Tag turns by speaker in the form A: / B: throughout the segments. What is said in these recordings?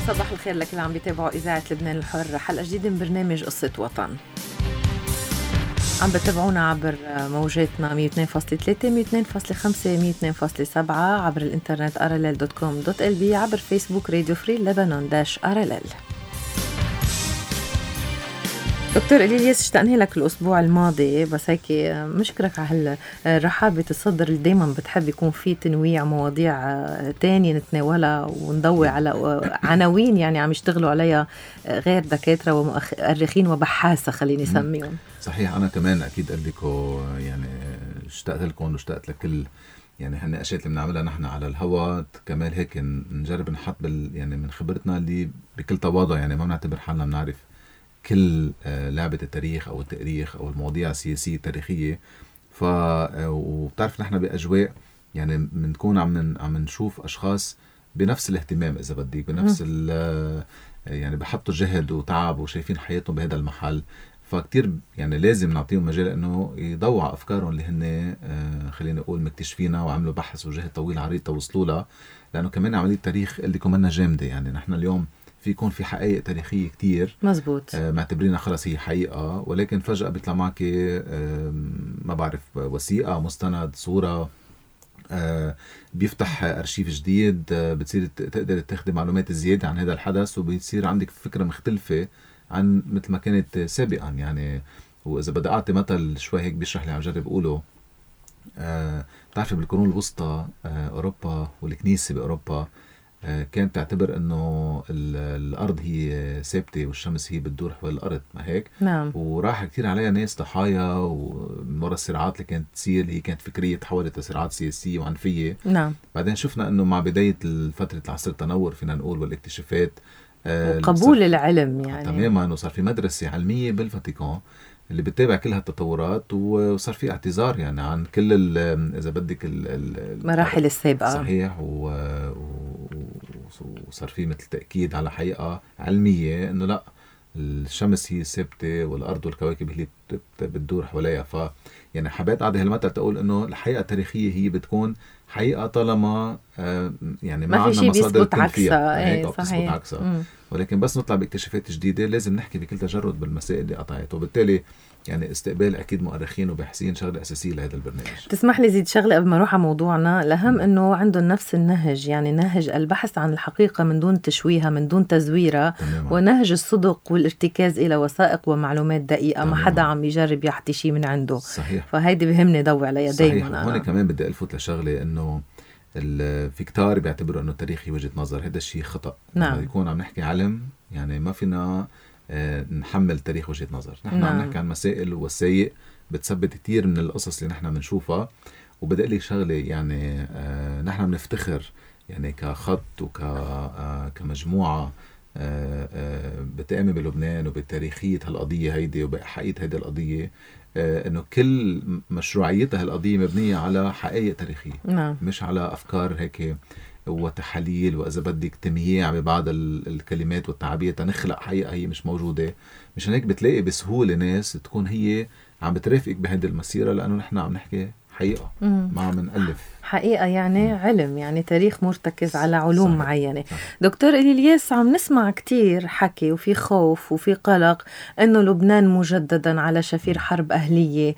A: صباح الخير لك اللي عم بيتابعوا إذاعة لبنان الحر، حلقة جديدة من برنامج قصة وطن. عم بتابعونا عبر موجاتنا 102.3 102.5 102.7 عبر الانترنت rll.com.lb عبر فيسبوك راديو فري لبنان -RLL. دكتور إلياس، اشتقنا لك الأسبوع الماضي، بس هيك مشكرك على رحابة الصدر اللي دايما بتحب يكون في تنويع مواضيع تانية نتناولها وندوي على عناوين يعني عم يشتغلوا عليها غير دكاترة ومؤرخين وبحاثة خليني سميهم.
B: صحيح، أنا كمان أكيد قلتكم يعني اشتقت لكم واشتقت لكل يعني هالنقاشات اللي بنعملها نحن على الهواء، كمان هيك نجرب نحط يعني من خبرتنا اللي بكل تواضع، يعني ما بنعتبر حالنا بنعرف كل لعبة التاريخ أو التاريخ أو المواضيع السياسية التاريخية. وبتعرف نحن بأجواء يعني بنكون عم نشوف أشخاص بنفس الاهتمام، إذا بدك بنفس يعني بحطوا جهد وتعب وشايفين حياتهم بهذا المحل، فكتير يعني لازم نعطيهم مجال إنه يضوع أفكارهم اللي هن خلينا نقول مكتشفينها وعملوا بحث وجهد طويل عريض توصلوا لها، لأنه كمان عملية تاريخ اللي كمان جامدة. يعني نحن اليوم في يكون في حقائق تاريخية كتير
A: مزبوط،
B: معتبرينها خلاص هي حقيقة، ولكن فجأة بيطلع معك ما بعرف وثيقة، مستند، صورة، بيفتح أرشيف جديد، بتصير تقدر تاخد معلومات زيادة عن هذا الحدث، وبيصير عندك فكرة مختلفة عن مثل ما كانت سابقا. يعني وإذا بدي أعطي مثل شوي هيك بيشرح لي عم جرب أقوله، بتعرف بالقرون الوسطى أوروبا والكنيسة بأوروبا كانت تعتبر انه الارض هي ثابته والشمس هي بتدور حول الارض، ما هيك؟
A: نعم.
B: وراح كتير عليها ناس ضحايا، ومن وراء الصراعات اللي كانت تصير هي كانت فكريه تحولت لصراعات سياسيه وعنفيه.
A: نعم.
B: بعدين شفنا انه مع بدايه فتره العصر التنور فينا نقول والاكتشافات
A: وقبول العلم يعني
B: تماما، وصار في مدرسه علميه بالفاتيكان اللي بتتابع كل هالتطورات، وصار في اعتذار يعني عن كل اذا بدك
A: المراحل السابقه.
B: صحيح، وصار في مثل تأكيد على حقيقة علمية إنه لا، الشمس هي ثابتة والأرض والكواكب هي بتدور حواليها. يعني حبيت أعطي هالمثل تقول إنه الحقيقة التاريخية هي بتكون حقيقة طالما يعني ما عندنا مصادر
A: عكسها.
B: هيك بتثبت عكسها. ولكن بس نطلع باكتشافات جديدة لازم نحكي بكل تجرد بالمسائل اللي قطعت، وبالتالي يعني استقبال أكيد مؤرخين وباحثين شغلة أساسية لهذا البرنامج.
A: تسمح لي زيد شغلة قبل ما نروح على موضوعنا الأهم، إنه عندهم نفس النهج، يعني نهج البحث عن الحقيقة من دون تشويهها من دون تزويرها، ونهج الصدق والارتكاز إلى وثائق ومعلومات دقيقة. ما حدا عم يجرب يحكي شيء من عنده.
B: صحيح.
A: فهيدي بهمني ضوي عليها دايما.
B: هون كمان بدي ألفت لشغلة، إنه في كتار بيعتبروا إنه التاريخ وجهة نظر، هذا الشيء خطأ.
A: نعم.
B: لما يكون عم نحكي علم يعني ما فينا نحمل تاريخ وجهة نظر. نحن عم نحكي عن مسائل ووثائق بتثبت كتير من القصص اللي نحن بنشوفها. وبدأ لي شغلة يعني نحن بنفتخر يعني كخط كمجموعة بتأمن بلبنان وبتاريخية هالقضية هيدي وبحقيقة هيدي القضية، انه كل مشروعيتها هالقضية مبنية على حقائق تاريخية.
A: نعم.
B: مش على افكار هيك وتحاليل، واذا بدك تمييع ببعض الكلمات والتعابير تنخلق حقيقة هي مش موجودة. مش هيك بتلاقي بسهولة ناس تكون هي عم بترافقك بهذه المسيرة، لانه نحن عم نحكي حقيقة ما عم نألف
A: حقيقة، يعني علم، يعني تاريخ مرتكز على علوم
B: صحيح.
A: معينة. دكتور إلياس، عم نسمع كتير حكي وفي خوف وفي قلق إنه لبنان مجددا على شفير حرب أهلية.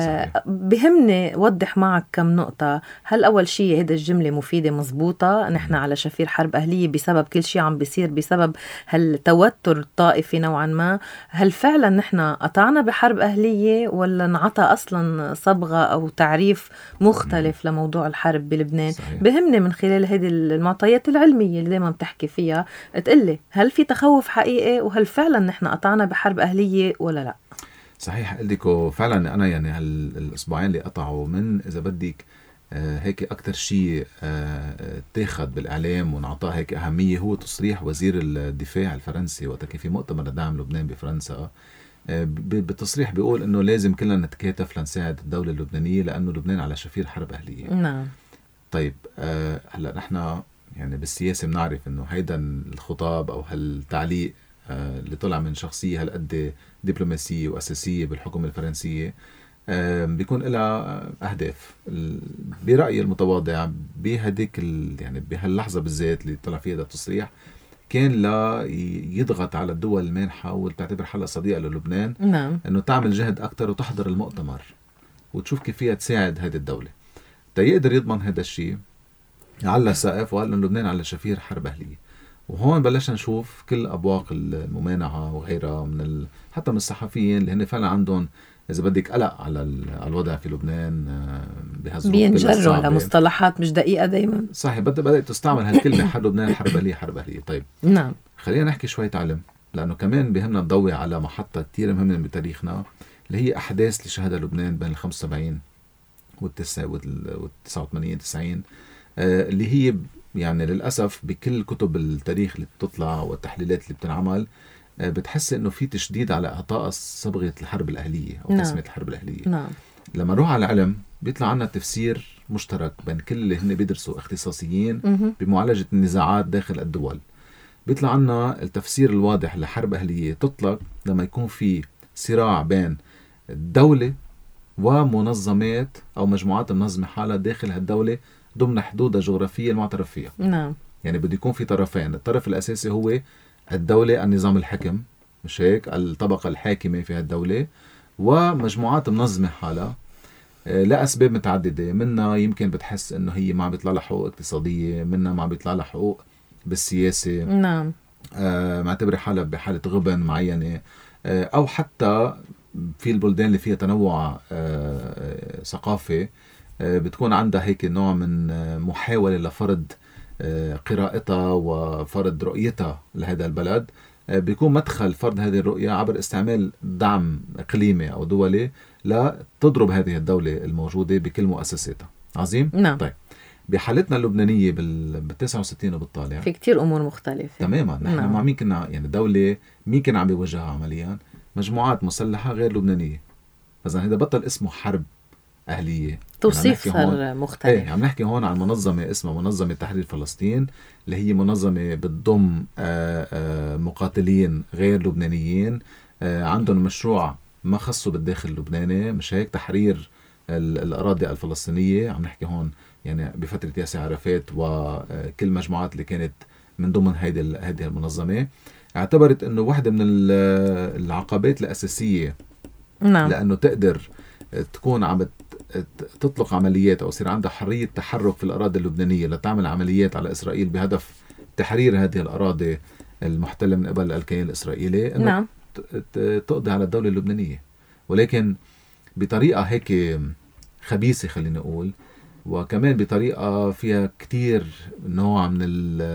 A: بهمني وضح معك كم نقطة. هل أول شيء هيدا الجملة مفيدة مزبوطة، نحن على شفير حرب أهلية بسبب كل شيء عم بيصير، بسبب هالتوتر الطائفي نوعا ما؟ هل فعلا نحن قطعنا بحرب أهلية، ولا نعطى أصلا صبغة أو تعريف مختلف لموضوع الحرب بلبنان؟
B: صحيح.
A: بهمني من خلال هذه المعطيات العلمية اللي دايما بتحكي فيها تقلي هل في تخوف حقيقي، وهل فعلا نحن قطعنا بحرب أهلية ولا لا؟
B: صحيح قلتكم فعلا. أنا يعني هالأسبوعين اللي قطعوا من إذا بدك هيك أكتر شيء تاخد بالإعلام ونعطاه هيك أهمية هو تصريح وزير الدفاع الفرنسي وقت كان في مؤتمر دعم لبنان بفرنسا. بالتصريح بيقول إنه لازم كلنا نتكاتف لنساعد الدولة اللبنانية لأنه لبنان على شفير حرب أهلية.
A: نعم.
B: طيب هلا نحن يعني بالسياسة بنعرف إنه هيدا الخطاب أو هالتعليق اللي طلع من شخصية هالقد دبلوماسية وأساسية بالحكومة الفرنسية بيكون لها أهداف. برأيي المتواضع بهديك يعني بهاللحظة بالذات اللي طلع فيها هذا التصريح كان لا يضغط على الدول المانحة وتعتبر حالها صديقة للبنان
A: نعم.
B: أنه تعمل جهد أكتر وتحضر المؤتمر وتشوف كيف فيها تساعد هذه الدولة يقدر يضمن هذا الشيء. على سقف وقال أن لبنان على شفير حرب أهلية. وهون بلشنا نشوف كل أبواق الممانعة وغيرها حتى من الصحفيين اللي هن فعلا عندهم إذا بدك قلق على الوضع في لبنان بهالظروف
A: بينجروا على مصطلحات مش دقيقة دايما.
B: صحيح بدأت تستعمل هالكلمة حرب لبنان حرب أهلية حرب أهلية. طيب
A: نعم
B: خلينا نحكي شوية علم لأنه كمان بهمنا نضوي على محطة كتير مهمة بتاريخنا اللي هي أحداث اللي شهدها لبنان بين 75 وال89 90 اللي هي يعني للأسف بكل كتب التاريخ اللي بتطلع والتحليلات اللي بتنعمل بتحس إنه في تشديد على إعطاء صبغة الحرب الأهلية أو تسمية الحرب الأهلية.
A: نعم.
B: لما نروح على العلم بيطلع عنا تفسير مشترك بين كل اللي هن بيدرسوا اختصاصيين بمعالجة النزاعات داخل الدول. بيطلع عنا التفسير الواضح لحرب أهلية تطلق لما يكون في صراع بين الدولة ومنظمات أو مجموعات منظمة حالها داخل هالدولة ضمن حدودها الجغرافية المعترف فيها.
A: نعم.
B: يعني بده يكون في طرفين، الطرف الأساسي هو الدولة النظام الحكم مش هيك الطبقة الحاكمة في هالدولة ومجموعات منظمة حالها لأسباب متعددة. منها يمكن بتحس إنه هي ما بيطلع لها حقوق اقتصادية، منها ما بيطلع لها حقوق بالسياسة.
A: نعم.
B: معتبرة حالها بحالة غبن معينة أو حتى في البلدان اللي فيها تنوع ثقافي بتكون عندها هيك نوع من محاولة لفرض قراءتها وفرض رؤيتها لهذا البلد. بيكون مدخل فرض هذه الرؤية عبر استعمال دعم إقليمي أو دولي لا تضرب هذه الدولة الموجودة بكل مؤسساتها. عظيم؟
A: نعم.
B: طيب بحالتنا اللبنانية بال69 وبالطالع
A: في كتير أمور مختلفة
B: تماما. نحن
A: نعم.
B: مع مين كنا يعني دولة مين كان عم بيوجهها عمليا؟ مجموعات مسلحة غير لبنانية. إذن هذا بطل اسمه حرب أهلية.
A: توصيف صار مختلف.
B: ايه عم نحكي هون عن منظمة اسمها منظمة تحرير فلسطين اللي هي منظمة بتضم مقاتلين غير لبنانيين عندهم مشروع ما خصه بالداخل اللبناني مش هيك تحرير الأراضي الفلسطينية. عم نحكي هون يعني بفترة ياسر عرفات وكل مجموعات اللي كانت من ضمن هذه المنظمة. اعتبرت انه واحدة من العقبات الأساسية
A: نعم.
B: لأنه تقدر تكون عم تطلق عمليات أو يصير عندها حرية تحرك في الأراضي اللبنانية لتعمل عمليات على إسرائيل بهدف تحرير هذه الأراضي المحتلة من قبل الكيان الإسرائيلي إنه
A: نعم.
B: تقضي على الدولة اللبنانية ولكن بطريقة هيك خبيثة خلينا نقول وكمان بطريقة فيها كتير نوع من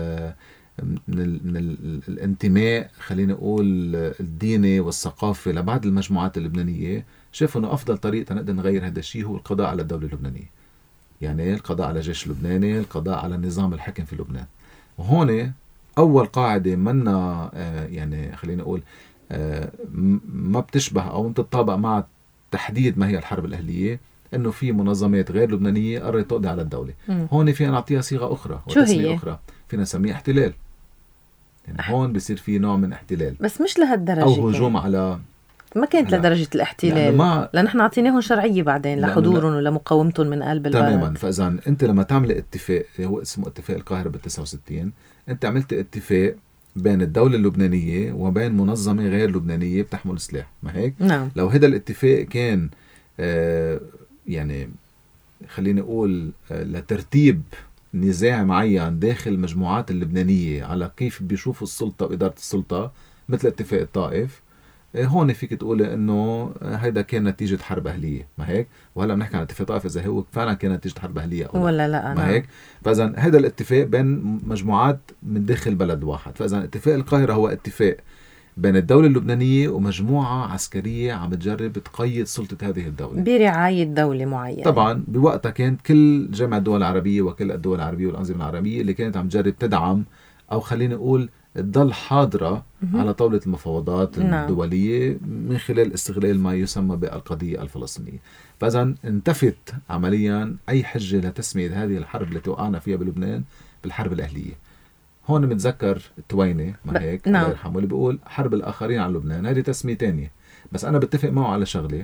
B: الانتماء خلينا نقول الديني والثقافي لبعض المجموعات اللبنانية. شافوا انه افضل طريقة نقدر نغير هذا الشيء هو القضاء على الدولة اللبنانية. يعني القضاء على الجيش اللبناني، القضاء على النظام الحكم في لبنان. وهون اول قاعدة منا يعني خلينا نقول ما بتشبه او بتطابق مع تحديد ما هي الحرب الأهلية انه في منظمات غير لبنانية قررت تقضي على الدولة. هون فينا نعطيها صيغة اخرى وتسمية اخرى فينا نسميه احتلال. يعني هون بيصير في نوع من احتلال
A: بس مش لهالدرجة
B: او هجوم على
A: ما كانت لدرجة الاحتلال لأن احنا عطيناهم شرعية بعدين لحضورهم ولمقاومتهم من قلب البلد.
B: تماما. فإذا انت لما تعمل اتفاق هو اسمه اتفاق القاهرة بال69 انت عملت اتفاق بين الدولة اللبنانية وبين منظمة غير لبنانية بتحمل سلاح ما هيك؟
A: نعم.
B: لو هذا الاتفاق كان يعني خلينا نقول لترتيب نزاع معين داخل المجموعات اللبنانية على كيف بيشوفوا السلطة وإدارة السلطة مثل اتفاق الطائف هون فيك تقول انه هيدا كان نتيجة حرب أهلية ما هيك. وهلا بنحكي عن اتفاق طائف اذا هو فعلا كان نتيجة حرب أهلية أو
A: ولا لا
B: ما هيك. فاذا هذا الاتفاق بين مجموعات من داخل بلد واحد. فاذا اتفاق القاهرة هو اتفاق بين الدولة اللبنانية ومجموعة عسكرية عم تجرب تقيد سلطة هذه الدولة
A: برعاية دولة معينة.
B: طبعا بوقتها كانت كل جامعة الدول العربية وكل الدول العربية والأنظمة العربية اللي كانت عم تجرب تدعم أو خلينا نقول تضل حاضرة على طاولة المفاوضات الدولية من خلال استغلال ما يسمى بالقضية الفلسطينية. فإذا انتفت عمليا أي حجة لتسمية هذه الحرب التي وقعنا فيها بلبنان بالحرب الأهلية. هون متذكر التويني ما هيك الله يرحمه اللي بيقول حرب الآخرين على لبنان. هذه تسمية تانية بس أنا بتفق معه على شغلة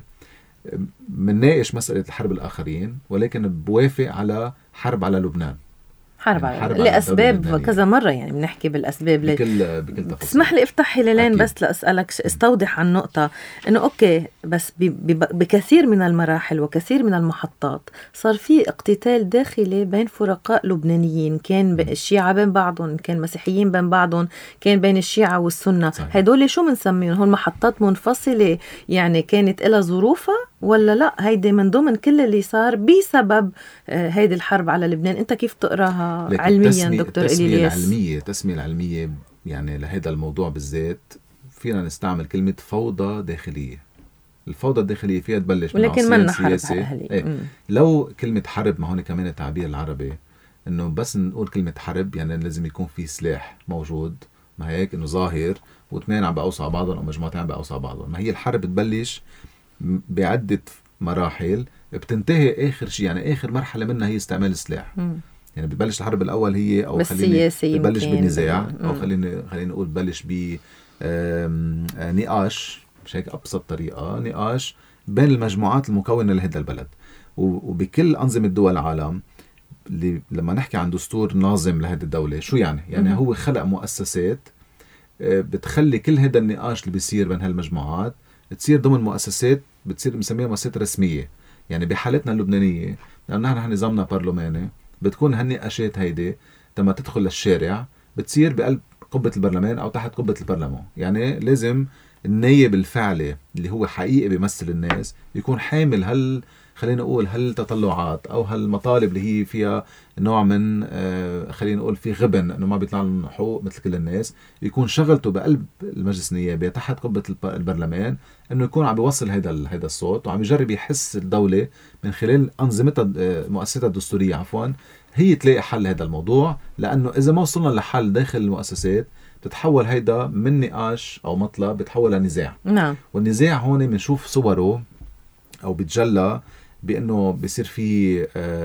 B: منناقش مسألة الحرب الآخرين ولكن بوافق على حرب على لبنان.
A: حرب لأسباب كذا مرة، يعني بنحكي بالأسباب
B: بكل تفاصيل.
A: تسمح لي افتح هلالين بس لأسألك استوضح عن نقطة إنه أوكي، بس بكثير من المراحل وكثير من المحطات صار في اقتتال داخلي بين فرقاء لبنانيين، كان الشيعة بين بعضهم، كان مسيحيين بين بعضهم، كان بين الشيعة والسنة. هيدول شو منسميهم؟ هون محطات منفصلة يعني كانت إلها ظروفها، ولا لا هيدي من ضمن كل اللي صار بسبب هيدي الحرب على لبنان؟ انت كيف تقراها علميا دكتور إلياس؟
B: التسمية العلمية يعني لهذا الموضوع بالذات فينا نستعمل كلمة فوضى داخلية. الفوضى الداخلية فيها تبلش من عصيان سياسي. لو كلمة حرب، ما هون كمان التعبير العربي انه بس نقول كلمة حرب يعني لازم يكون في سلاح موجود، ما هيك انه ظاهر واثنين عم بأوصى بعضهم او مجموعتين عم بأوصى بعضهم. ما هي الحرب تبلش بعدة مراحل بتنتهي آخر شيء، يعني آخر مرحلة منها هي استعمال السلاح. يعني بتبلش الحرب الأول هي أو خليني بتبلش بالنزاع، أو خليني نقول بتبلش بنقاش، مش هيك أبسط طريقة، نقاش بين المجموعات المكونة لهذا البلد. وبكل أنظمة دول العالم لما نحكي عن دستور ناظم لهذه الدولة شو يعني هو خلق مؤسسات بتخلي كل هذا النقاش اللي بيصير بين هالمجموعات تصير ضمن مؤسسات بتصير بنسميها مؤسسات رسمية. يعني بحالتنا اللبنانية لأن نحن نظامنا برلماني، بتكون هالنقاشات هيدي لما تدخل للشارع بتصير بقلب قبة البرلمان أو تحت قبة البرلمان. يعني لازم النايب الفعلي اللي هو حقيقي بيمثل الناس يكون حامل خلينا نقول هالتطلعات أو هالمطالب اللي هي فيها نوع من خلينا نقول في غبن إنه ما بيطلع لهم حقوق مثل كل الناس، يكون شغلته بقلب المجلس النيابي تحت قبة البرلمان إنه يكون عم بيوصل هيدا الصوت، وعم يجرب يحس الدولة من خلال أنظمتها مؤسساتها الدستورية عفوا هي تلاقي حل هذا الموضوع. لأنه إذا ما وصلنا لحل داخل المؤسسات بتتحول هيدا من نقاش أو مطلب بتحول لنزاع.
A: نعم.
B: والنزاع هون بنشوف صوره أو بتجلى بأنه بيصير في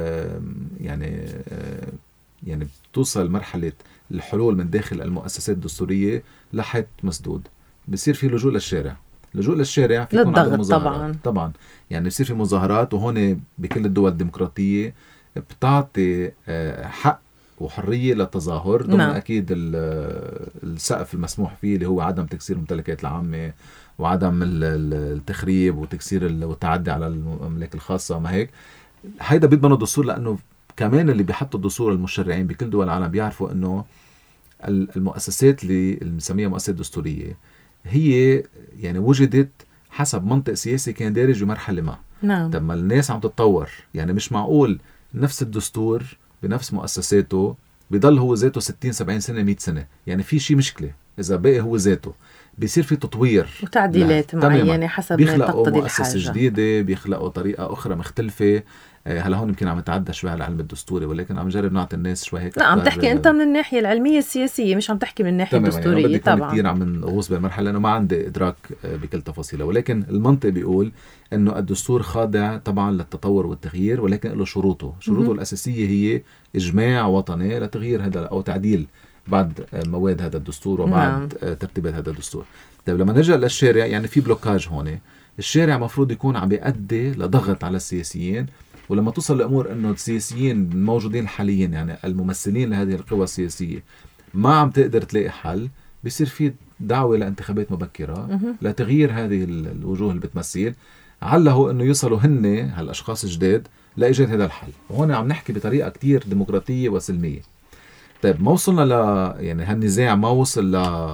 B: يعني بتوصل مرحلة الحلول من داخل المؤسسات الدستورية لحد مسدود. بيصير في لجوء للشارع في
A: للضغط
B: طبعا يعني بيصير في مظاهرات. وهون بكل الدول الديمقراطية بتعطي حق وحرية للتظاهر ضمن أكيد السقف المسموح فيه اللي هو عدم تكسير الممتلكات العامة وعدم التخريب وتكسير والتعدي على المملكة الخاصة. ما هيك هيدا بيضمن الدستور، لأنه كمان اللي بيحطوا الدستور المشرعين بكل دول العالم بيعرفوا أنه المؤسسات اللي بنسميها مؤسسات دستورية هي يعني وجدت حسب منطق سياسي كان دارج بمرحلة ما.
A: نعم.
B: طب ما الناس عم تتطور، يعني مش معقول نفس الدستور بنفس مؤسساته بيضل هو ذاته 60-70 سنة 100 سنة. يعني في شيء مشكلة إذا باقي هو ذاته، بيصير في تطوير
A: وتعديلات معينة حسب ما تقتضي الحاجة،
B: مؤسسة جديدة بيخلقوا طريقة أخرى مختلفة. هلا هون يمكن عم نتعدى شوي على العلم الدستوري، ولكن عم نجرب نعطي الناس شوي هيك.
A: لا عم تحكي أنت من الناحية العلمية السياسية، مش عم تحكي من الناحية الدستورية.
B: يعني طبعا كتير عم نغوص بالمرحلة لأنه ما عندي إدراك بكل تفاصيله، ولكن المنطق بيقول أنه الدستور خاضع طبعا للتطور والتغيير، ولكن له شروطه الأساسية هي إجماع وطني لتغيير هذا أو تعديل بعض مواد هذا الدستور وبعض ترتيبات هذا الدستور. طيب لما نرجع للشارع، يعني في بلوكاج هون. الشارع مفروض يكون عم بيؤدي لضغط على السياسيين، ولما توصل الأمور أنه السياسيين الموجودين حاليا يعني الممثلين لهذه القوى السياسية ما عم تقدر تلاقي حل، بيصير في دعوة لانتخابات مبكرة لتغيير هذه الوجوه اللي بتمثل، عله أنه يوصلوا هن هالأشخاص الجداد لإيجاد هذا الحل. وهنا عم نحكي بطريقة كتير ديمقراطية وسلمية. طيب ما وصلنا يعني هالنزاع ما وصل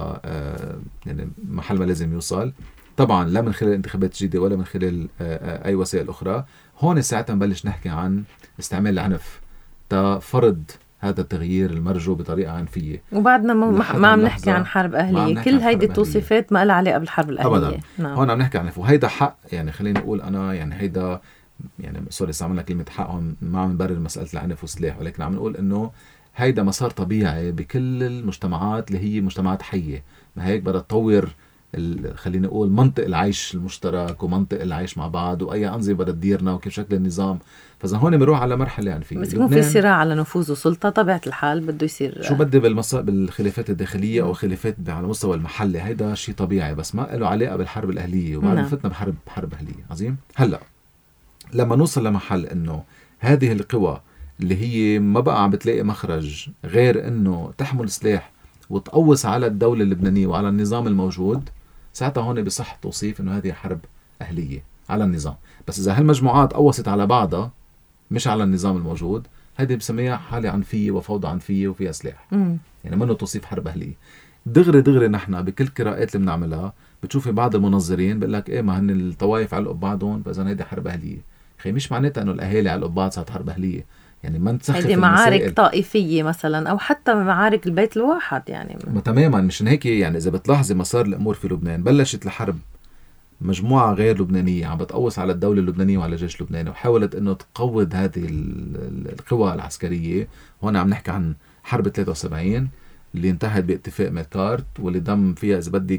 B: يعني محل ما لازم يوصل طبعا، لا من خلال انتخابات جديدة ولا من خلال أي وسائل أخرى. هون ساعتها نبلش نحكي عن استعمال العنف تفرض هذا التغيير المرجو بطريقة عنفية.
A: وبعدنا ما عم نحكي عن حرب أهلية، كل هيدي التوصيفات ما لها علاقة بالحرب الأهلية
B: أبدا. هون عم نحكي عن عنف، وهيدا حق. يعني خليني أقول أنا يعني هيدا يعني سوري استعملنا كلمة حق هون، ما عم نبرر مسألة العنف والسلاح، ولكن عم نقول إنه هيدا مسار طبيعي بكل المجتمعات اللي هي مجتمعات حية. ما هيك بدها تطور خلينا نقول منطق العيش المشترك ومنطق العيش مع بعض، وأي أنظمة بدها تديرنا وكيف شكل النظام. فإذا هون بنروح على مرحلة يعني
A: بس يكون في صراع على نفوذ وسلطة، طبيعة الحال بده يصير
B: شو بدي بالخلافات الداخلية أو خلافات على مستوى المحلي، هيدا شيء طبيعي، بس ما له علاقة بالحرب الأهلية. وبعد فتنا بحرب أهلية عظيم. هلأ لما نوصل لمحل إنه هذه القوى اللي هي ما بقى عم بتلاقي مخرج غير انه تحمل سلاح وتقوص على الدولة اللبنانية وعلى النظام الموجود، ساعتها هون بصح توصيف انه هذه حرب أهلية على النظام. بس اذا هالمجموعات قوصت على بعضها مش على النظام الموجود، هذه بسميها حالة عنفية وفوضى عنفية وفيها سلاح. يعني منه توصيف حرب أهلية. دغري نحن بكل قراءات اللي بنعملها بتشوفي بعض المنظرين بيقول لك ايه ما هن الطوائف علقوا ببعضهم فاذا هيدي حرب أهلية. خي مش معناتها انه الاهالي علقوا ببعض صارت حرب أهلية. يعني ما نتسخف
A: هيدي معارك طائفية مثلا او حتى معارك البيت الواحد يعني.
B: تماما. مشان هيك يعني اذا بتلاحظي مسار الامور في لبنان بلشت الحرب مجموعة غير لبنانية عم بتقوص على الدولة اللبنانية وعلى الجيش اللبناني وحاولت انه تقوض هذه القوى العسكرية. هون عم نحكي عن حرب 73 اللي انتهت باتفاق ميركارت واللي ضم فيها اذا بدك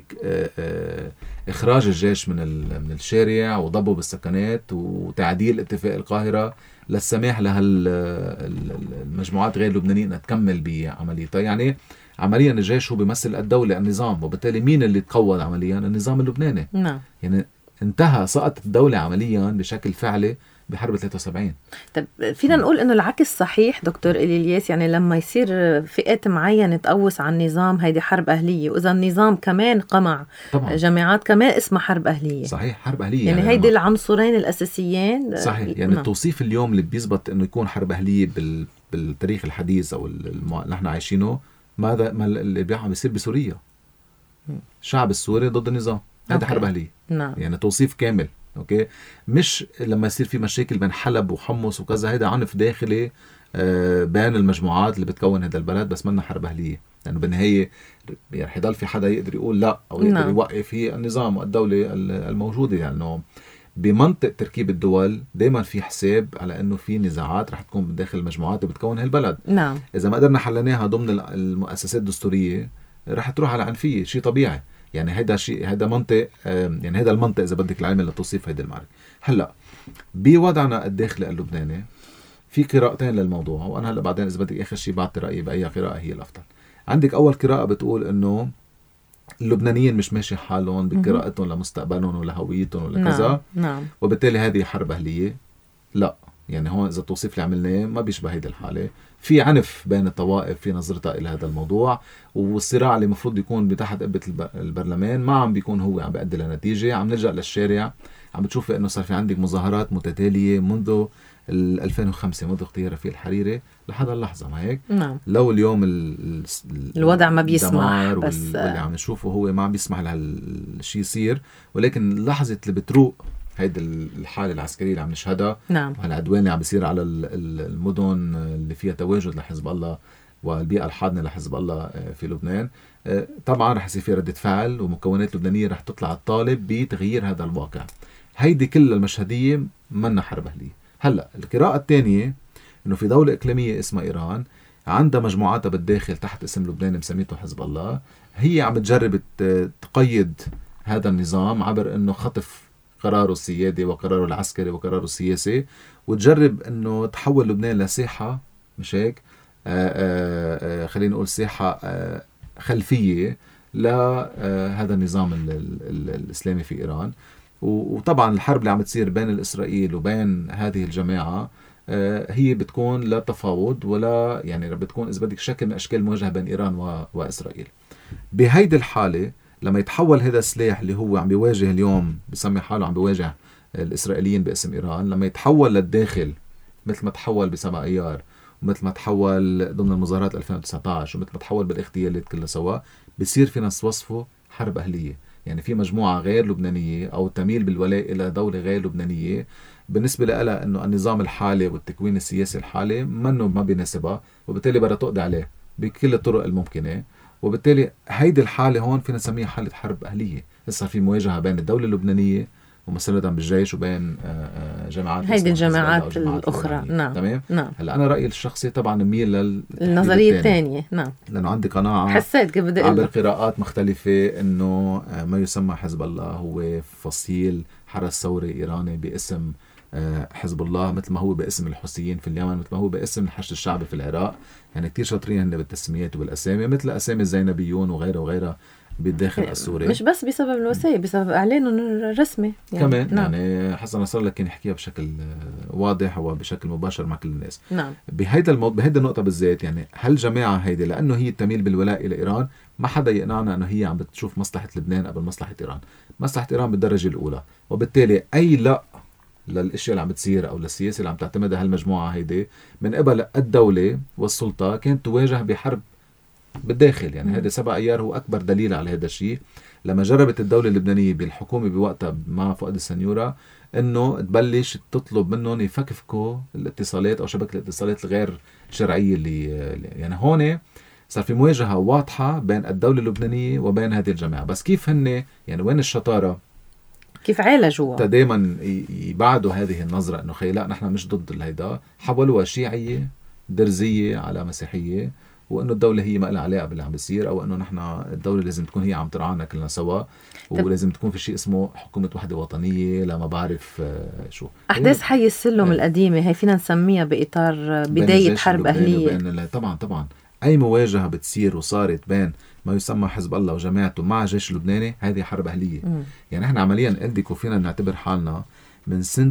B: اخراج الجيش من الشارع وضبه بالسكنات وتعديل اتفاق القاهرة للسماح لهالمجموعات غير اللبنانية انها تكمل بعمليتها. يعني عمليا الجيش هو بيمثل الدولة النظام، وبالتالي مين اللي تقوض عمليا؟ النظام اللبناني.
A: نعم.
B: يعني انتهى سقط الدولة عمليا بشكل فعلي بحرب 73.
A: طب فينا نقول انه العكس صحيح دكتور إلياس؟ يعني لما يصير فئات معينة تقوس على النظام هيدي حرب أهلية، وإذا النظام كمان قمع طبعا جماعات كمان اسمها حرب أهلية.
B: صحيح، حرب أهلية.
A: يعني هيدي العنصرين الأساسيين.
B: صحيح. يعني التوصيف اليوم اللي بيزبط انه يكون حرب أهلية بالتاريخ الحديث او اللي نحن عايشينه ماذا ما اللي عم بيصير بسوريا. الشعب السوري ضد النظام، هذا حرب أهلية.
A: نعم.
B: يعني توصيف كامل. اوكي، مش لما يصير في مشاكل بين حلب وحمص وكذا، هيدا عنف داخلي بين المجموعات اللي بتكون هذا البلد، بس منا حرب أهلية. لأنه يعني بالنهاية يعني حيضل في حدا يقدر يقول لا أو يقدر يوقف هي النظام والدولة الموجودة. يعني بمنطق تركيب الدول دايما في حساب على انه في نزاعات رح تكون بداخل المجموعات اللي بتكون هالبلد.
A: نعم.
B: اذا ما قدرنا حلناها ضمن المؤسسات الدستورية رح تروح على عنفية، شيء طبيعي. يعني هيدا شيء، هيدا منطق، يعني هيدا المنطق اذا بدك العلم لتوصيف هيدي المعركة. هلا بوضعنا الداخلي اللبناني في قراءتين للموضوع، وانا هلا بعدين اذا بدك اخر شيء بعطي رايي باي قراءة هي الافضل. عندك اول قراءة بتقول انه اللبنانيين مش ماشي حالهم بقراءتهم لمستقبلهم ولا هويتهم ولا كذا.
A: نعم.
B: وبالتالي هذه حرب أهلية. لا، يعني هون إذا التوصيف اللي عملناه ما بيشبه هيدي الحالة. في عنف بين الطوائف في نظرتها إلى هذا الموضوع، والصراع اللي مفروض يكون بتحت قبة البرلمان ما عم بيكون هو عم بيؤدي لنتيجة. عم نلجأ للشارع، عم بتشوف إنه صار في عندك مظاهرات متتالية منذ 2005 منذ اغتيال رفيق الحريري لحد اللحظة. ما هيك؟
A: نعم.
B: لو اليوم
A: الوضع ما بيسمح، بس
B: واللي عم نشوفه هو ما عم بيسمح لهالشيء يصير، ولكن لحظة اللي بتروق هيدي الحالة العسكرية اللي عم نشهدها.
A: نعم.
B: والعدوان اللي عم بيصير على المدن اللي فيها تواجد لحزب الله والبيئة الحاضنة لحزب الله في لبنان، طبعا رح يصير في ردة فعل ومكونات لبنانية رح تطلع الطالب بتغيير هذا الواقع. هيدي كل المشهدية منا حرب أهلية. هلأ القراءة الثانية إنه في دولة إقليمية اسمها إيران عندها مجموعاتها بالداخل تحت اسم لبنان مسميته حزب الله، هي عم تجرب تقيد هذا النظام عبر إنه خطف قراره السيادي وقراره العسكري وقراره السياسي، وتجرب إنه تحول لبنان لساحة، مش هيك؟ خلينا نقول ساحة خلفية لهذا النظام الإسلامي في إيران. وطبعا الحرب اللي عم تصير بين الإسرائيل وبين هذه الجماعة هي بتكون لا تفاوض ولا يعني بتكون إذا بدك شكل من أشكال مواجهة بين إيران وإسرائيل. بهيدي الحالة لما يتحول هذا السلاح اللي هو عم بيواجه اليوم بسمي حاله عم بيواجه الإسرائيليين باسم إيران، لما يتحول للداخل مثل ما تحول بسبع أيار ومثل ما تحول ضمن المظاهرات 2019 ومثل ما تحول بالاغتيالات كلها سوا، بصير فينا نوصفه حرب أهلية. يعني في مجموعة غير لبنانية أو تميل بالولاء إلى دولة غير لبنانية بالنسبة لها أنه النظام الحالي والتكوين السياسي الحالي ما بيناسبها، وبالتالي بدها تقضي عليه بكل الطرق الممكنة. وبالتالي هيدي الحالة هون فينا نسميها حالة حرب أهلية. صار في مواجهة بين الدولة اللبنانية ومساندة بالجيش وبين جماعات
A: هيدي الجماعات الأخرى. نعم.
B: تمام.
A: نعم.
B: هلا أنا رأيي الشخصي طبعا ميل
A: للنظرية الثانية. نعم.
B: لأنه عندي قناعة
A: حسيت كيف بدي
B: عبر قراءات مختلفة إنه ما يسمى حزب الله هو فصيل حرس ثوري إيراني باسم حزب الله، مثل ما هو باسم الحوثيين في اليمن، مثل ما هو باسم الحشد الشعبي في العراق. يعني كتير شاطرين هن بالتسميات وبالأسامي، مثل أسامي الزينبيون وغيرها بالداخل السوري.
A: مش بس بسبب الوثائق، بسبب إعلانهم الرسمي
B: يعني كمان. نعم. يعني حسن نصر الله كان يحكيها بشكل واضح وبشكل مباشر مع كل الناس.
A: نعم.
B: بهيدا النقطة بالذات، يعني هالجماعة هيدي لأنه هي تميل بالولاء إلى إيران، ما حدا يقنعنا أنه هي عم بتشوف مصلحة لبنان قبل مصلحة إيران. مصلحة إيران بالدرجة الأولى، وبالتالي أي لا للأشياء اللي عم بتصير أو للسياسة اللي عم تعتمدها هالمجموعة هيدي من قبل الدولة والسلطة كانت تواجه بحرب بالداخل. يعني هذا 7 أيار هو أكبر دليل على هذا الشيء. لما جربت الدولة اللبنانية بالحكومة بوقتها مع فؤاد السنيورة أنه تبلش تطلب منهم يفكفكوا الاتصالات أو شبكة الاتصالات الغير شرعية اللي يعني هون صار في مواجهة واضحة بين الدولة اللبنانية وبين هذه الجماعة. بس كيف هن يعني وين الشطارة؟
A: كيف عالجوها؟
B: دائما يبعدوا هذه النظرة أنه خي لا نحن مش ضد الهيدا، حولوها شيعية درزية على مسيحية، وانه الدوله هي ما لها علاقه باللي عم بيصير، او انه نحن الدوله لازم تكون هي عم ترعانا كلنا سوا، ولازم تكون في شيء اسمه حكومه وحده وطنيه. لا ما بعرف شو
A: احداث حي السلم القديمه هي فينا نسميها باطار بدايه حرب اهليه.
B: طبعا اي مواجهه بتصير وصارت بين ما يسمى حزب الله وجماعته مع الجيش اللبناني هذه حرب اهليه. يعني احنا عمليا قلدك وفينا نعتبر حالنا من سنة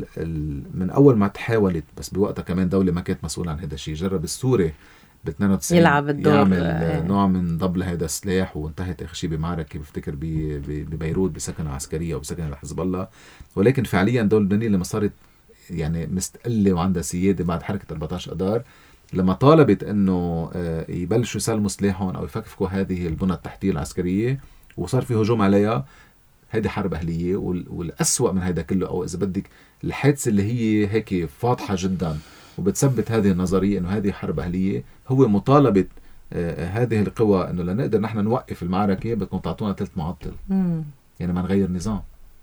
B: من أول ما تحاولت، بس بوقتها كمان دولة ما كانت مسؤولة عن هذا الشيء، جرب السوري ب92
A: يلعب الدور،
B: يعمل نوع من ضبط هذا السلاح، وانتهت آخر شيء بمعركة بفتكر ببيروت بسكنة عسكرية وبسكنة لحزب الله. ولكن فعليا الدولة اللبنانية لما صارت يعني مستقلة وعندها سيادة بعد حركة 14 أذار، لما طالبت انه يبلشوا يسلموا سلاحهم او يفكفكوا هذه البنى التحتية العسكرية وصار في هجوم عليها، هيدي حرب أهلية. والأسوأ من هيدا كله، أو إذا بدك الحادثة اللي هي هيك فاضحة جدا وبتثبت هذه النظرية إنه هذه حرب أهلية، هو مطالبة هذه القوى إنه لنقدر نحن نوقف المعركة بدكم تعطونا 3 معطل. يعني ما نغير نظام.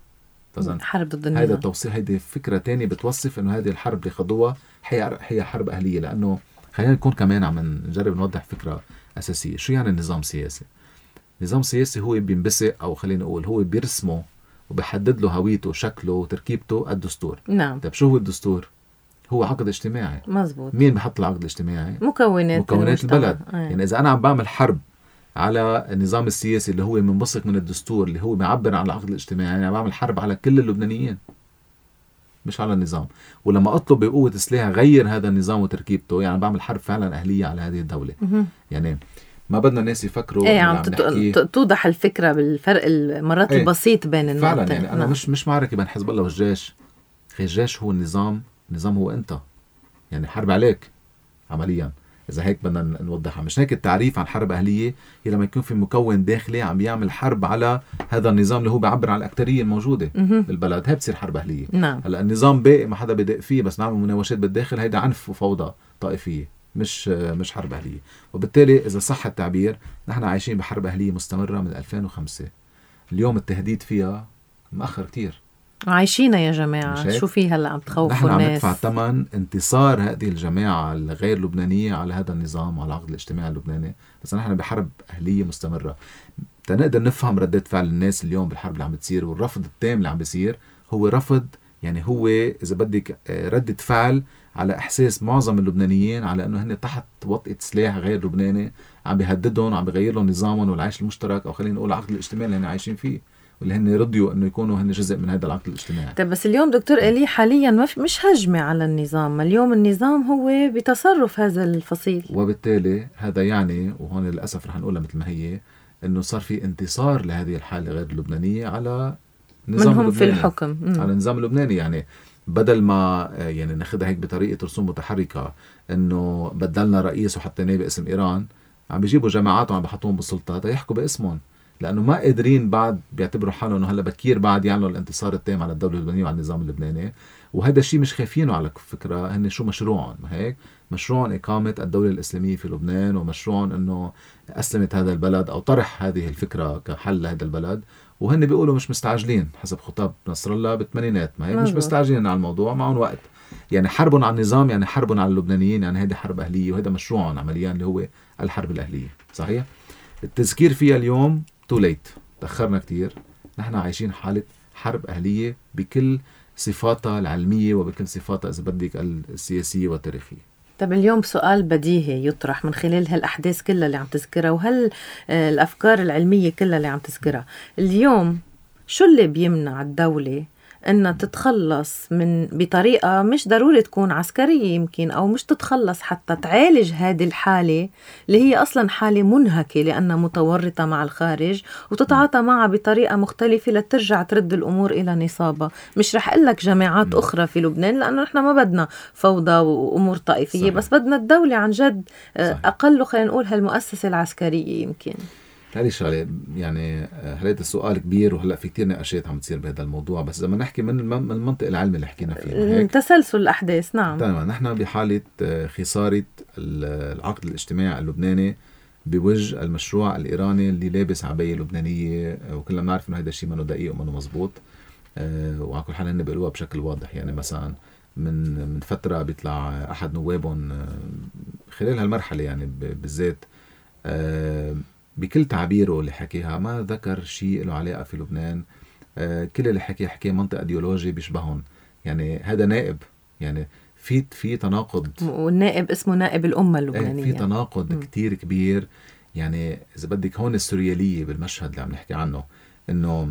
A: حرب ضد النظام.
B: هذا التوصيل، هيدي فكرة تانية بتوصف إنه هذه الحرب اللي خضوها هي حرب أهلية. لأنه خلينا نكون كمان عم نجرب نوضح فكرة أساسية. شو يعني النظام السياسي؟ نظام سياسي هو بينبسق، أو خلينا نقول هو بيرسمه وبيحدد له هويته وشكله وتركيبته الدستور.
A: نعم.
B: طيب شو هو الدستور؟ هو عقد اجتماعي.
A: مزبوط.
B: مين بحط العقد الاجتماعي؟
A: مكونات
B: البلد. يعني إذا أنا عم بعمل حرب على النظام السياسي اللي هو منبثق من الدستور اللي هو بيعبر عن العقد الاجتماعي، يعني عم بعمل حرب على كل اللبنانيين مش على النظام. ولما أطلب بقوة سلاح غير هذا النظام وتركيبته، يعني بعمل حرب فعلا أهلية على هذه الدولة. يعني ما بدنا الناس يفكروا
A: عم توضح الفكرة بالفرق المرات البسيط بين النقطتين.
B: فعلا يعني أنا مش معركة بين حزب الله والجيش. الجيش هو النظام هو أنت، يعني حرب عليك عمليا. إذا هيك بدنا نوضحها. مش هيك التعريف عن حرب أهلية هي لما يكون في مكون داخلي عم بيعمل حرب على هذا النظام اللي هو بيعبر عن الأكترية الموجودة بالبلد، هي بتصير حرب أهلية.
A: نعم.
B: هلا النظام باقي ما حدا بدق فيه، بس نعمل مناوشات بالداخل، هيدا عنف وفوضى طائفية، مش حرب أهلية. وبالتالي إذا صح التعبير نحن عايشين بحرب أهلية مستمرة من 2005. اليوم التهديد فيها مأخر كتير.
A: عايشينها يا جماعة، شو في هلا عم تخوفوا الناس؟
B: نحن عم ندفع ثمن انتصار هذه الجماعة الغير لبنانية على هذا النظام وعلى العقد الاجتماعي اللبناني. بس نحن بحرب أهلية مستمرة. تنقدر نفهم ردة فعل الناس اليوم بالحرب اللي عم بتصير، والرفض التام اللي عم بيصير هو رفض، يعني هو إذا بدك ردة فعل على إحساس معظم اللبنانيين على أنه هن تحت وطئة سلاح غير لبناني عم بيهددهم وعم بيغير لهم نظامهم والعيش المشترك، أو خلينا نقول العقد الاجتماعي اللي هن عايشين فيه، واللي هن رضيوا انه يكونوا هن جزء من هذا العقد الاجتماعي.
A: طيب بس اليوم دكتور إلي حاليا مش هجمة على النظام، اليوم النظام هو بتصرف هذا الفصيل، وبالتالي
B: هذا يعني، وهون للاسف رح نقولها مثل ما هي، انه صار في انتصار لهذه الحالة غير اللبنانية على نظام
A: منهم في الحكم،
B: على النظام اللبناني. يعني بدل ما يعني ناخذها هيك بطريقة رسوم متحركة انه بدلنا رئيس وحطيناه باسم ايران، عم بيجيبوا جماعات وعم بحطوهم بالسلطة تيحكوا باسمهم، لأنه ما قادرين بعد، بيعتبروا حالهم أنه هلأ بكير بعد يعملوا الانتصار التام على الدولة اللبنانية وعلى النظام اللبناني. وهذا الشيء مش خايفينه على فكرة. هن شو مشروعهم؟ ما هيك مشروعهم إقامة الدولة الإسلامية في لبنان، ومشروعهم أنه أسلمت هذا البلد أو طرح هذه الفكرة كحل لهذا البلد. وهن بيقولوا مش مستعجلين حسب خطاب نصر الله بالثمانينات، ما هيك مش مستعجلين على الموضوع، معهم وقت. يعني حربهم على النظام يعني حربهم على اللبنانيين، يعني هذه حرب أهلية، وهذا مشروعهم عمليا اللي هو الحرب الأهلية. صحيح التذكير فيها اليوم تو ليت، تأخرنا كتير. نحن عايشين حالة حرب أهلية بكل صفاتها العلمية وبكل صفاتها إذا بدك السياسية والتاريخية.
A: طب اليوم سؤال بديهي يطرح من خلال هالأحداث كلها اللي عم تذكرها وهل الأفكار العلمية كلها اللي عم تذكرها اليوم، شو اللي بيمنع الدولة أنها تتخلص من بطريقة مش ضروري تكون عسكرية يمكن، أو مش تتخلص حتى تعالج هذه الحالة اللي هي أصلا حالة منهكة لأنها متورطة مع الخارج، وتتعاطى معها بطريقة مختلفة لترجع ترد الأمور إلى نصابها؟ مش رح أقول لك جماعات أخرى في لبنان لأنه نحن ما بدنا فوضى وأمور طائفية، صحيح. بس بدنا الدولة عن جد، صحيح. أقل خلينا نقول هالمؤسسة العسكرية يمكن.
B: هذه شغله يعني هذا السؤال كبير، وهلا في كتير نقاشات عم تصير بهذا الموضوع، بس لما نحكي من المنطق العلمي اللي حكينا فيه
A: تسلسل الاحداث، نعم
B: تمام، نحن بحاله خساره العقد الاجتماعي اللبناني بوجه المشروع الايراني اللي لابس عبايه لبنانيه، وكلنا بنعرف انه هذا الشيء منه دقيق ومنه مزبوط، وعلى كل حال هن بيقولوها بشكل واضح. يعني مثلا من فتره بيطلع احد نوابهم خلال هالمرحله يعني بالذات بكل تعبيره اللي حكيها ما ذكر شيء له علاقة في لبنان. كل اللي حكي منطق ايديولوجي بيشبههم. يعني هذا نائب، يعني في تناقض،
A: والنائب اسمه نائب الأمة اللبنانية.
B: في تناقض كتير كبير. يعني إذا بدك هون السوريالية بالمشهد اللي عم نحكي عنه، إنه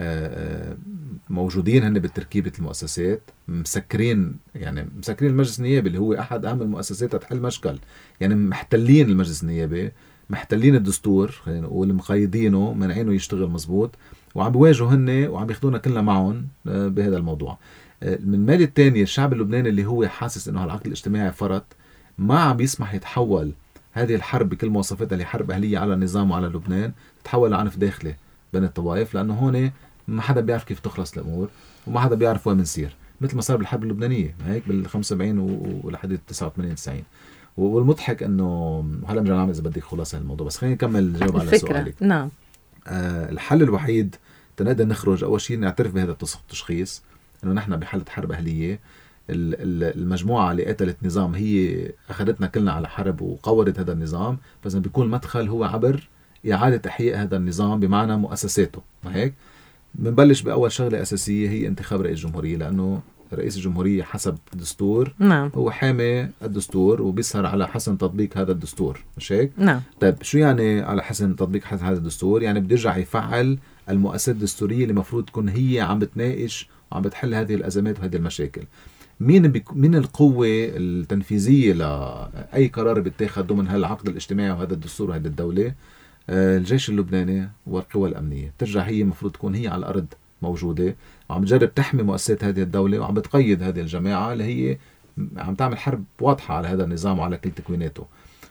B: موجودين هن بتركيبة المؤسسات، مسكرين المجلس النيابي اللي هو أحد أهم المؤسسات تحل مشكل. يعني محتلين المجلس النيابي، محتلين الدستور، خلينا نقول مقيدينه، منعينه يشتغل مزبوط، وعم بيواجهوا هن وعم بياخدونا كلنا معهم بهذا الموضوع. من المال الثاني الشعب اللبناني اللي هو حاسس انه العقد الاجتماعي فرط، ما عم يسمح يتحول هذه الحرب بكل مواصفاتها اللي حرب أهلية على النظام وعلى لبنان تتحول لعنف داخلي بين الطوائف، لأنه هون ما حدا بيعرف كيف تخلص الأمور، وما حدا بيعرف وين بنصير، مثل ما صار بالحرب اللبنانية هيك بال75 ولحد 89 90. والمضحك انه هلا بنرجع نعمل اذا بدك خلاصه الموضوع، بس خلينا نكمل نجاوب على سؤالك.
A: نعم.
B: الحل الوحيد تنقدر نخرج، اول شيء نعترف بهذا التشخيص انه نحن بحاله حرب اهليه. المجموعه اللي قتلت نظام هي اخذتنا كلنا على حرب وقورت هذا النظام، فاذا بيكون المدخل هو عبر اعاده احياء هذا النظام بمعنى مؤسساته. ما هيك بنبلش باول شغله اساسيه هي انتخاب رئيس جمهوريه، لانه رئيس الجمهورية حسب الدستور،
A: نعم.
B: هو حامي الدستور وبيسهر على حسن تطبيق هذا الدستور، مش هيك؟
A: نعم.
B: طيب شو يعني على حسن تطبيق هذا الدستور؟ يعني بده يرجع يفعل المؤسسات الدستورية اللي مفروض تكون هي عم بتناقش وعم بتحل هذه الأزمات وهذه المشاكل. مين القوة التنفيذية لأي قرار بيتاخد ضمن هالعقد الاجتماعي وهذا الدستور وهذه الدولة؟ الجيش اللبناني والقوى الأمنية. ترجع هي مفروض تكون هي على الأرض موجودة وعم تجرب تحمي مؤسسات هذه الدولة، وعم بتقيد هذه الجماعة اللي هي عم تعمل حرب واضحة على هذا النظام وعلى كل تكويناته.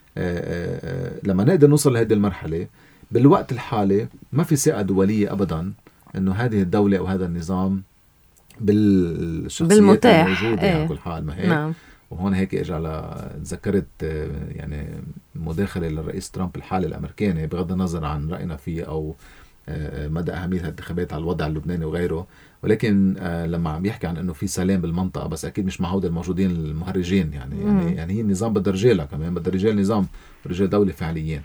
B: لما نقدر نوصل لهذه المرحلة بالوقت الحالي ما في ثقة دولية أبدا أنه هذه الدولة أو هذا النظام بالشخصيات الموجودة على كل حال. ما هيك؟
A: نعم.
B: وهون هيك تذكرت يعني مداخلة للرئيس ترامب الحالي الأمريكاني، بغض النظر عن رأينا فيه أو مدى أهمية الانتخابات على الوضع اللبناني وغيره، ولكن لما عم يحكي عن أنه في سلام بالمنطقة، بس أكيد مش مع هؤلاء الموجودين المهرجين. يعني هي النظام بدها رجالها كمان، بدها رجال نظام رجال دولة فعليين.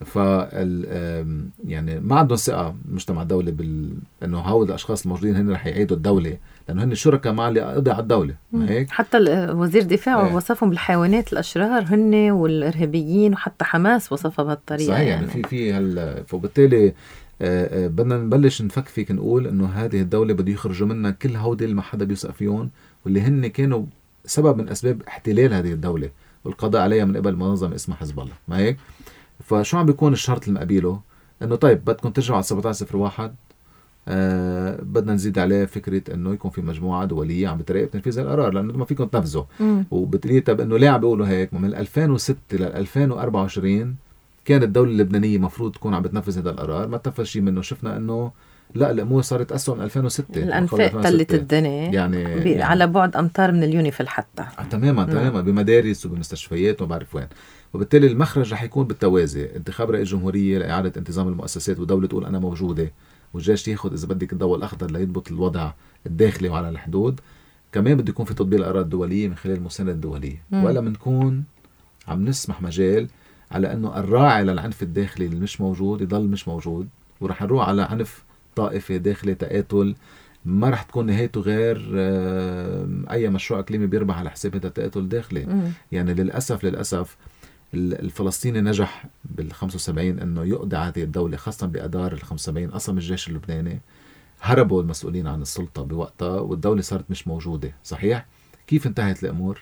B: يعني ما عندهم ثقة المجتمع الدولي انه هؤلاء الاشخاص الموجودين هن رح يعيدوا الدولة، لانه هن الشركاء مع اللي قضى على الدولة. هيك
A: حتى وزير الدفاع وصفهم بالحيوانات الاشرار هن والارهابيين، وحتى حماس وصفها بهالطريقة.
B: صحيح. يعني في فبالتالي بدنا نبلش نفكفك نقول انه هذه الدولة بده يخرجوا منها كل هودي اللي ما حدا بيوثق فيهم، واللي هن كانوا سبب من اسباب احتلال هذه الدولة والقضاء عليها من قبل منظمة اسمها حزب الله. ما هيك؟ فشو عم بيكون الشرط المقابله؟ انه طيب بدكم ترجعوا على 1701، بدنا نزيد عليه فكرة انه يكون في مجموعة دولية عم بتراقب تنفيذ القرار، لانه ما فيكم تنفذوا. وبتقولي طب انه ليه عم بيقولوا هيك؟ من 2006 ل 2024 كانت الدولة اللبنانية مفروض تكون عم بتنفذ هذا القرار، ما تنفذ شيء منه. شفنا انه لا، الامور صارت اسوء من 2006.
A: الانفاق تلت الدنيا يعني على بعد امتار من اليونيفيل حتى.
B: تماما بمدارس وبمستشفيات وما بعرف وين. وبالتالي المخرج رح يكون بالتوازي، انتخاب رئيس جمهورية لإعادة انتظام المؤسسات، ودولة تقول أنا موجودة، والجيش ياخد إذا بدك الضوء الأخضر ليضبط الوضع الداخلي وعلى الحدود. كمان بده يكون في تطبيق القرارات الدولية من خلال المساندة الدولية، ولا منكون عم نسمح مجال على أنه الراعي للعنف الداخلي اللي مش موجود يضل مش موجود، ورح نروح على عنف طائفي داخلي تقاتل ما رح تكون نهايته غير أي مشروع إقليمي بيربح على حساب هذا التقاتل الداخلي. يعني للأسف الفلسطيني نجح بال75 أنه يقضي هذه الدولة، خاصة بأدار ال75 قسم الجيش اللبناني، هربوا المسؤولين عن السلطة بوقتها والدولة صارت مش موجودة. صحيح؟ كيف انتهت الأمور؟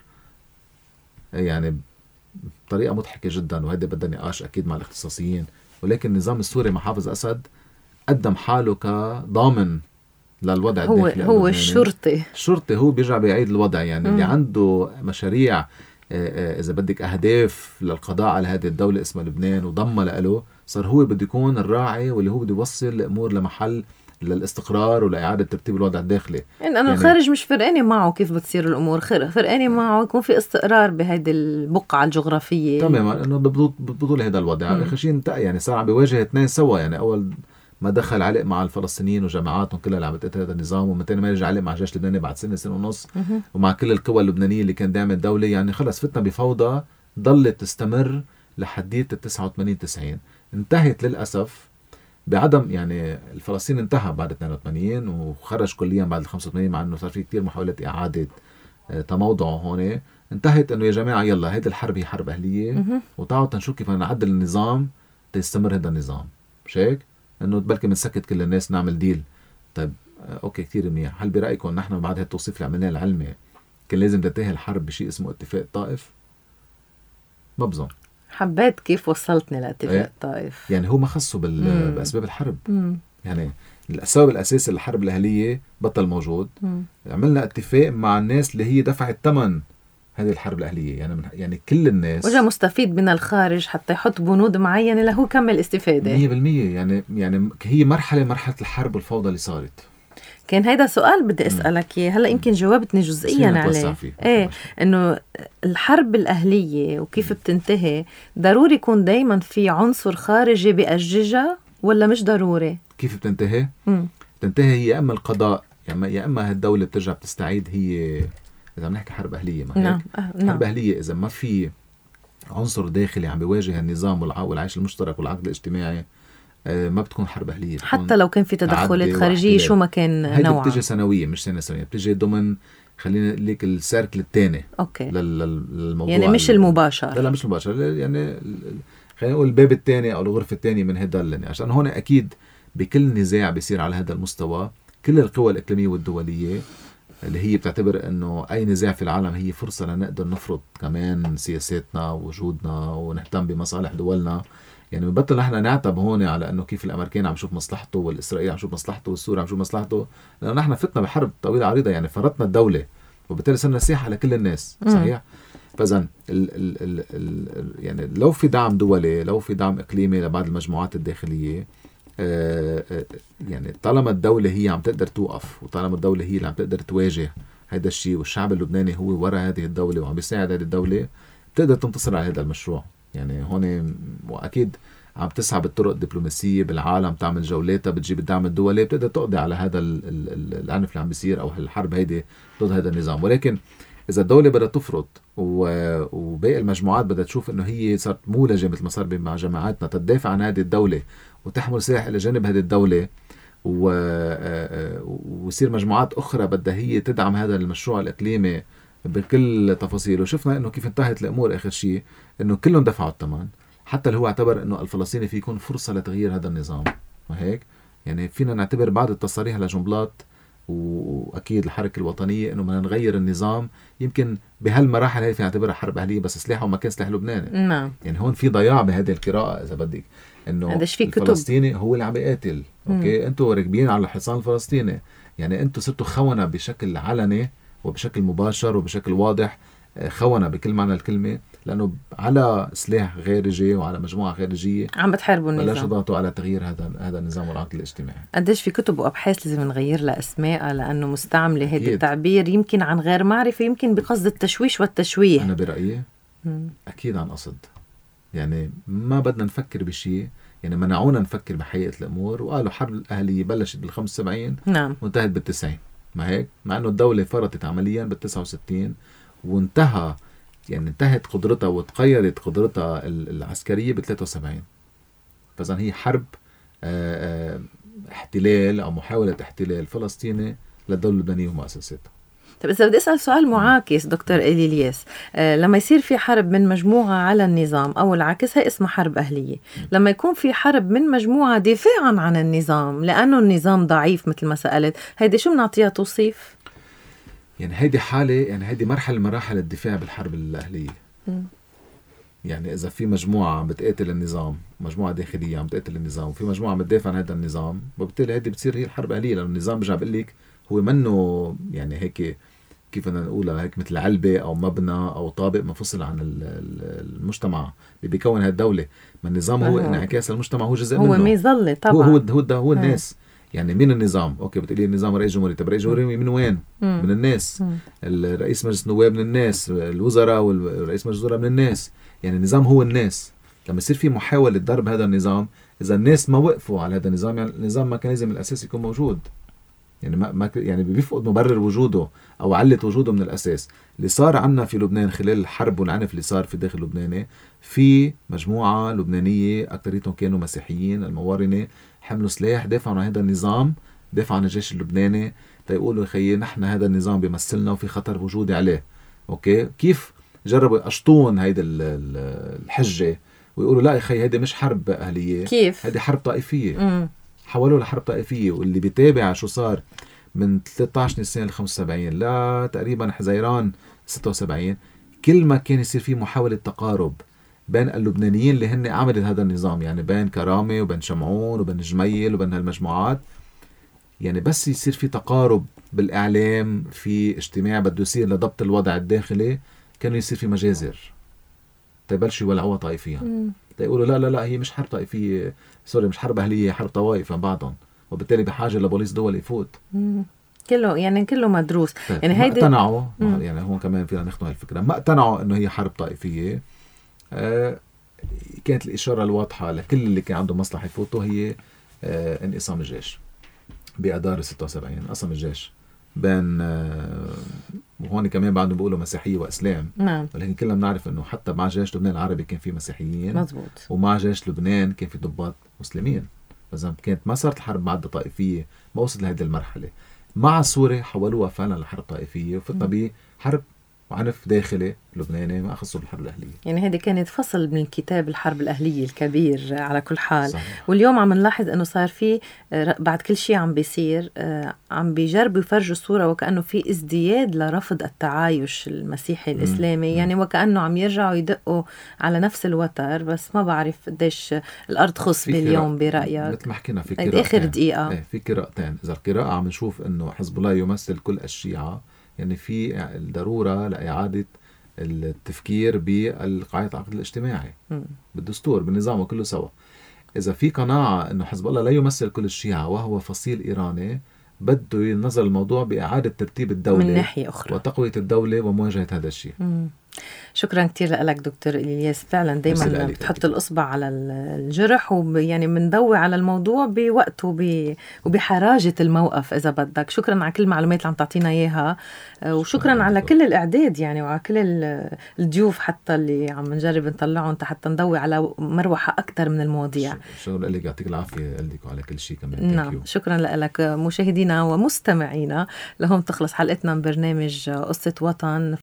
B: يعني بطريقة مضحكة جدا، وهذا بدها نقاش أكيد مع الاختصاصيين، ولكن النظام السوري مع حافظ أسد قدم حاله كضامن للوضع الداخلي.
A: هو الشرطي
B: هو بيرجع بيعيد الوضع. يعني اللي عنده مشاريع إذا بدك أهداف للقضاء على هذه الدولة اسمها لبنان وضمها له، صار هو بده يكون الراعي واللي هو بده يوصل الأمور لمحل للاستقرار ولإعادة ترتيب الوضع الداخلي.
A: أنا يعني الخارج مش فرقاني معه كيف بتصير الأمور، فرقاني معه يكون في استقرار بهذه البقعة الجغرافية.
B: تماما، إنه بطول هذا الوضع آخر شيء يعني صار عم بيواجه اثنين سوا. يعني أول ما دخل علق مع الفلسطينيين وجماعاتهم كلها اللي عم بتقتل هذا النظام، ومتين ما يرجع علق مع الجيش اللبناني بعد سنة ونص، ومع كل القوى اللبنانية اللي كان داعم الدولة. يعني خلص فتنا بفوضى ضلت تستمر لحديت 89-90. انتهت للأسف بعدم، يعني الفلسطيني انتهى بعد 82 وخرج كليا بعد 85، مع انه صار في كتير محاولات إعادة تموضعه هون. انتهت انه يا جماعة يلا هيدي الحرب هي حرب أهلية، وتعالوا تنشوف كيف نعدل النظام تستمر هذا النظام. مش هيك؟ انه بلكي بنسكت كل الناس نعمل ديل. طيب اوكي كتير منيح. هل برأيكم نحن بعد هالتوصيف اللي عملناه العلمي كان لازم تنتهي الحرب بشيء اسمه اتفاق الطائف؟ ما بظن.
A: حبيت كيف وصلتني لاتفاق الطائف.
B: يعني هو ما خصه بأسباب الحرب. يعني السبب الأساسي للحرب الأهلية بطل موجود. عملنا اتفاق مع الناس اللي هي دفعت ثمن هذه الحرب الأهلية. يعني كل الناس
A: وجا مستفيد من الخارج حتى يحط بنود معينة له كمل استفادة
B: 100%. يعني هي مرحلة الحرب والفوضى اللي صارت.
A: كان هيدا سؤال بدي أسألك إياه هلا، يمكن جاوبتني جزئيا عليه. إيه، إنه الحرب الأهلية وكيف بتنتهي ضروري يكون دايما في عنصر خارجي بأججها ولا مش ضروري؟
B: كيف بتنتهي؟ بتنتهي هي يا أما القضاء يا أما هالدولة بترجع بتستعيد. هي إذا بنحكي حرب أهلية، ما هيك؟ حرب أهلية إذا ما في عنصر داخلي عم بيواجه النظام والعيش المشترك والعقد الاجتماعي، ما بتكون حرب أهلية.
A: حتى لو كان في تدخلات خارجية شو ما كان نوعها.
B: بتيجي سنوية مش سنوية، بتيجي ضمن خلينا ليك السيركل الثاني للموضوع.
A: يعني مش المباشر.
B: لا مش مباشر. يعني خلينا نقول الباب الثاني أو الغرفة الثانية من هذا. عشان هون أكيد بكل نزاع بيصير على هذا المستوى كل القوى الإقليمية والدولية اللي هي بتعتبر انه اي نزاع في العالم هي فرصة لنقدر نفرض كمان سياساتنا ووجودنا ونهتم بمصالح دولنا. يعني بنبطل نحن نعتب هون على انه كيف الامريكان عم يشوف مصلحته والاسرائيلي عم يشوف مصلحته والسوري عم يشوف مصلحته، لانه نحن فتنا بحرب طويلة عريضة. يعني فرطنا الدولة وبالتالي صرنا سياح على كل الناس. صحيح؟ فاذا يعني لو في دعم دولي، لو في دعم اقليمي لبعض المجموعات الداخلية، يعني طالما الدولة هي عم تقدر توقف، وطالما الدولة هي اللي عم تقدر تواجه هذا الشيء، والشعب اللبناني هو وراء هذه الدولة وعم بيساعد هذه الدولة، بتقدر تنتصر على هذا المشروع. يعني هون وأكيد عم تسعى بالطرق الدبلوماسية بالعالم، تعمل جولاتها، بتجيب الدعم الدولي، بتقدر تقضي على هذا العنف اللي عم بيصير أو الحرب هيدي ضد هذا النظام. ولكن إذا الدولة بدها تفرض وباقي المجموعات بدها تشوف إنه هي صارت مولجة مثل ما صار مع جماعاتنا تدافع عن هذه الدولة وتحمل سلاح إلى جانب هذه الدولة، ويصير مجموعات أخرى بدها هي تدعم هذا المشروع الإقليمي بكل تفاصيله. شفنا إنه كيف انتهت الأمور آخر شيء، إنه كلهم دفعوا الثمن، حتى اللي هو اعتبر إنه الفلسطيني في يكون فرصة لتغيير هذا النظام. ما هيك؟ يعني فينا نعتبر بعض التصاريح لجنبلاط وأكيد الحركة الوطنية إنه بدنا نغير النظام. يمكن بهالمراحل هي فينا نعتبرها حرب أهلية، بس سلاحه ما كان سلاح لبناني.
A: نعم.
B: يعني هون في ضياع بهذه القراءة إذا بدك، إنه الفلسطيني هو اللي عم بيقاتل. أوكي، أنتوا راكبين على الحصان الفلسطيني. يعني أنتوا صرتوا خونة بشكل علني وبشكل مباشر وبشكل واضح، خونة بكل معنى الكلمة، لأنه على سلاح خارجي وعلى مجموعة خارجية
A: عم بتحاربوا النظام.
B: بلاش ضغطوا على تغيير هذا النظام والعقد الاجتماعي.
A: قديش في كتب وأبحاث لازم نغير لها أسماء، لأنه مستعملة هذا التعبير يمكن عن غير معرفة، يمكن بقصد التشويش والتشويه.
B: أنا برأيي أكيد عن قصد. يعني ما بدنا نفكر بشيء، يعني منعونا نفكر بحقيقة الأمور، وقالوا حرب الأهلية بلشت بال75
A: نعم
B: وانتهت بال90. ما هيك؟ مع أنه الدولة فرطت عمليا بال69 وانتهى، يعني انتهت قدرتها وتقيرت قدرتها العسكرية ب73. فإذا هي حرب احتلال أو محاولة احتلال فلسطيني للدولة اللبنانية ومؤسساتها.
A: طب إذا بدي أسأل سؤال معاكس دكتور إلي إلياس، لما يصير في حرب من مجموعة على النظام أو العكس، هي اسمها حرب أهلية. لما يكون في حرب من مجموعة دفاعا عن النظام لأنه النظام ضعيف مثل ما سألت، هيدي شو بنعطيها توصيف؟
B: يعني هيدي حالة، يعني هيدي مرحلة مراحل الدفاع بالحرب الأهلية. يعني إذا في مجموعة بتقاتل النظام، مجموعة داخلية عم تقاتل النظام، وفي مجموعة بتدافع عن هذا النظام، وبالتالي هيدي بتصير هي الحرب الأهلية، لأن النظام برجع بقول لك هو منه يعني هيك كيف بدنا نقولها هيك مثل علبة أو مبنى أو طابق منفصل عن المجتمع اللي بيكون هالدولة. ما النظام هو انعكاس المجتمع، هو جزء منه،
A: هو مظلة طبعا،
B: هو الناس. يعني مين النظام؟ أوكي بتقولي النظام رئيس جمهورية، طب رئيس جمهورية من وين؟ من الناس. الرئيس مجلس النواب من الناس، الوزراء والرئيس مجلس الوزراء من الناس. يعني النظام هو الناس. لما يصير في محاولة ضرب هذا النظام، إذا الناس ما وقفوا على هذا النظام، يعني النظام ما كان لازم الأساس يكون موجود. يعني ما يعني بيفقد مبرر وجوده أو علة وجوده من الأساس. اللي صار عنا في لبنان خلال الحرب والعنف اللي صار في داخل لبنان، في مجموعة لبنانية أكتريتهم كانوا مسيحيين الموارنة، حملوا سلاح، دافعوا عن هذا النظام، دافعوا عن الجيش اللبناني، تيقولوا خيي نحن هذا النظام بيمثلنا وفي خطر وجودي عليه. أوكي، كيف جربوا يقشطون هيدا الحجة ويقولوا لا يا خي هيدا مش حرب أهلية،
A: كيف
B: هيدا حرب طائفية. حولوا لحرب طائفية. واللي بيتابع شو صار من 13 نيسان 75 لا تقريبا حزيران 76، كل ما كان يصير فيه محاولة تقارب بين اللبنانيين اللي هن عملت هذا النظام، يعني بين كرامة وبين شمعون وبين جميل وبين هالمجموعات، يعني بس يصير في تقارب بالإعلام، في اجتماع بده يصير لضبط الوضع الداخلي، كانوا يصير في مجازر تبلشوا يولعوها طائفيا. يقولوا لا هي مش حرب طائفية، سوري مش حرب أهلية، حرب طوائف عن بعضهم، وبالتالي بحاجة لبوليس دول يفوت.
A: كله مدروس. يعني
B: ما
A: هيدي
B: اقتنعوا. يعني هون كمان فينا ناخذ هالفكرة، ما اقتنعوا انه هي حرب طائفية. كانت الإشارة الواضحة لكل اللي كان عنده مصلحة يفوتوا هي انقسام الجيش بأدار 76. انقسم الجيش بين وهون كمان بعدهم بيقولوا مسيحية وإسلام.
A: نعم.
B: ولكن كلنا بنعرف انه حتى مع جيش لبنان العربي كان في مسيحيين،
A: مزبوط،
B: ومع جيش لبنان كان في ضباط مسلمين. إذا كانت ما صارت الحرب معدة طائفية، ما وصلت لهذه المرحلة. مع سوريا حولوها فعلا لحرب طائفية، وفتنا بحرب وعنف داخلي لبناني ما أخصه بالحرب الأهلية.
A: يعني هذه كانت فصل من كتاب الحرب الأهلية الكبير على كل حال.
B: صحيح.
A: واليوم عم نلاحظ أنه صار في بعد كل شيء عم بيصير، عم بيجربوا يفرجوا صورة وكأنه في ازدياد لرفض التعايش المسيحي الإسلامي. يعني وكأنه عم يرجعوا يدقوا على نفس الوتر، بس ما بعرف قديش الأرض خصبة اليوم برأيك.
B: مثل ما حكينا في قراءتين،
A: آخر دقيقة
B: في قراءتين. إذا القراءة عم نشوف أنه حزب الله يمثل كل الشيعة، يعني في الضرورة لإعادة التفكير بالقاعدة العقد الاجتماعي بالدستور بالنظام وكله سوا. إذا في قناعة أنه حزب الله لا يمثل كل الشيعة وهو فصيل إيراني، بده ينظر الموضوع بإعادة ترتيب الدولة
A: من ناحية أخرى
B: وتقوية الدولة ومواجهة هذا الشيء.
A: شكرا كتير لك دكتور إلياس، فعلا دايما بتحط الإصبع على الجرح، ويعني بنضوي على الموضوع بوقت وبحراجة الموقف إذا بدك. شكرا على كل المعلومات اللي عم تعطينا إياها، وشكرا على كل الإعداد يعني، وعلى كل الضيوف حتى اللي عم نجرب نطلعهم حتى نضوي على مروحة أكثر من المواضيع.
B: شكرا لك، يعطيك العافية لك وعلى كل شيء كمان.
A: نعم، شكرا لك. مشاهدينا ومستمعينا، لهم تخلص حلقتنا من برنامج قصة وطن.